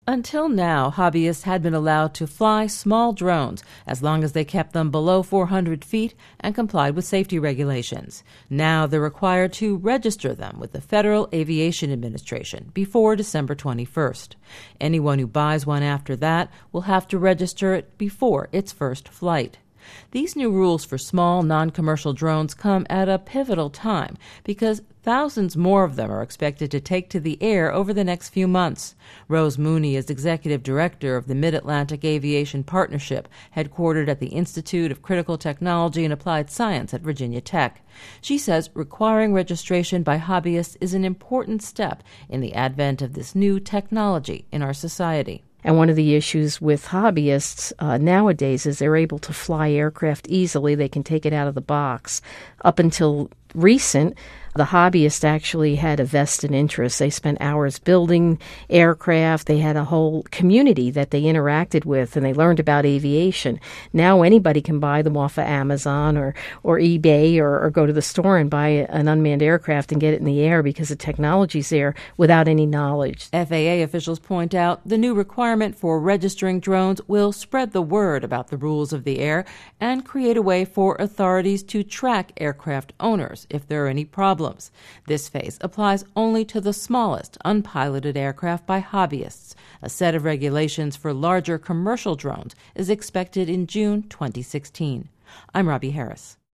Until now, hobbyists had been allowed to fly small drones as long as they kept them below 400 feet and complied with safety regulations. Now they're required to register them with the Federal Aviation Administration before December 21st. Anyone who buys one after that will have to register it before its first flight. These new rules for small, non-commercial drones come at a pivotal time because thousands more of them are expected to take to the air over the next few months. Rose Mooney is executive director of the Mid-Atlantic Aviation Partnership, headquartered at the Institute of Critical Technology and Applied Science at Virginia Tech. She says requiring registration by hobbyists is an important step in the advent of this new technology in our society. And one of the issues with hobbyists nowadays is they're able to fly aircraft easily. They can take it out of the box. Up until recent, the hobbyists actually had a vested interest. They spent hours building aircraft. They had a whole community that they interacted with, and they learned about aviation. Now anybody can buy them off of Amazon or eBay or go to the store and buy an unmanned aircraft and get it in the air because the technology's there without any knowledge. FAA officials point out the new requirement for registering drones will spread the word about the rules of the air and create a way for authorities to track aircraft owners if there are any problems. This phase applies only to the smallest unpiloted aircraft by hobbyists. A set of regulations for larger commercial drones is expected in June 2016. I'm Robbie Harris.